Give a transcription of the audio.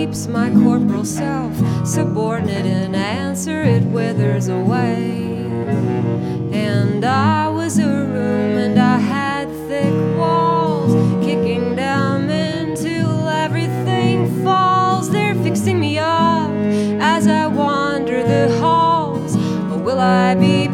keeps my corporal self subordinate in answer, it withers away. And I was a room and I had thick walls, kicking down until everything falls. They're fixing me up as I wander the halls. Or will I be